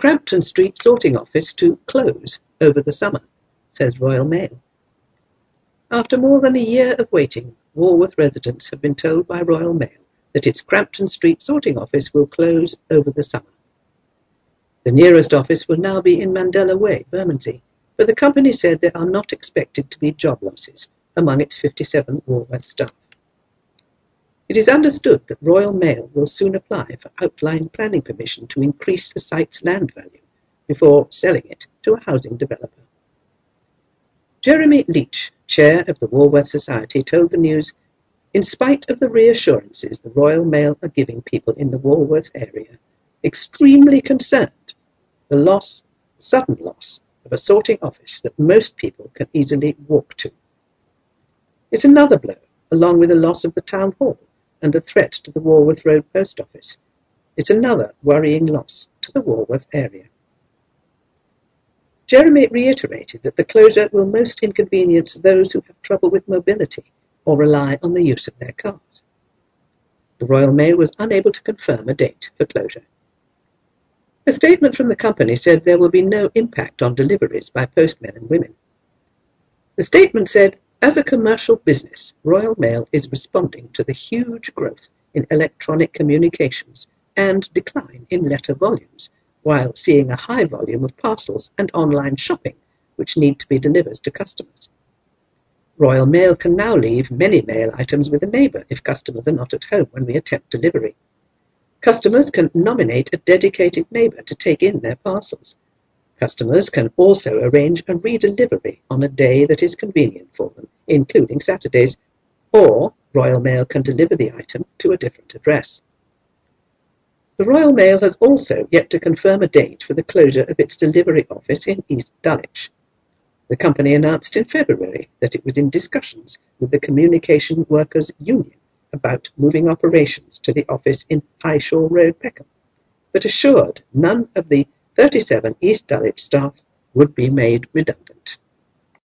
Crampton Street sorting office to close over the summer, says Royal Mail. After more than a year of waiting, Walworth residents have been told by Royal Mail that its Crampton Street sorting office will close over the summer. The nearest office will now be in Mandela Way, Bermondsey, but the company said there are not expected to be job losses among its 57 Walworth staff. It is understood that Royal Mail will soon apply for outline planning permission to increase the site's land value before selling it to a housing developer. Jeremy Leach, chair of the Walworth Society, told the News, "In spite of the reassurances the Royal Mail are giving people in the Walworth area, extremely concerned, the sudden loss of a sorting office that most people can easily walk to. It's another blow, along with the loss of the town hall and the threat to the Walworth Road Post Office. It's another worrying loss to the Walworth area." Jeremy reiterated that the closure will most inconvenience those who have trouble with mobility or rely on the use of their cars. The Royal Mail was unable to confirm a date for closure. A statement from the company said there will be no impact on deliveries by postmen and women. The statement said, "As a commercial business, Royal Mail is responding to the huge growth in electronic communications and decline in letter volumes, while seeing a high volume of parcels and online shopping which need to be delivered to customers. Royal Mail can now leave many mail items with a neighbour if customers are not at home when we attempt delivery. Customers can nominate a dedicated neighbour to take in their parcels. Customers can also arrange a redelivery on a day that is convenient for them, including Saturdays, or Royal Mail can deliver the item to a different address." The Royal Mail has also yet to confirm a date for the closure of its delivery office in East Dulwich. The company announced in February that it was in discussions with the Communication Workers Union about moving operations to the office in Highshore Road, Peckham, but assured none of the 37 East Dulwich staff would be made redundant.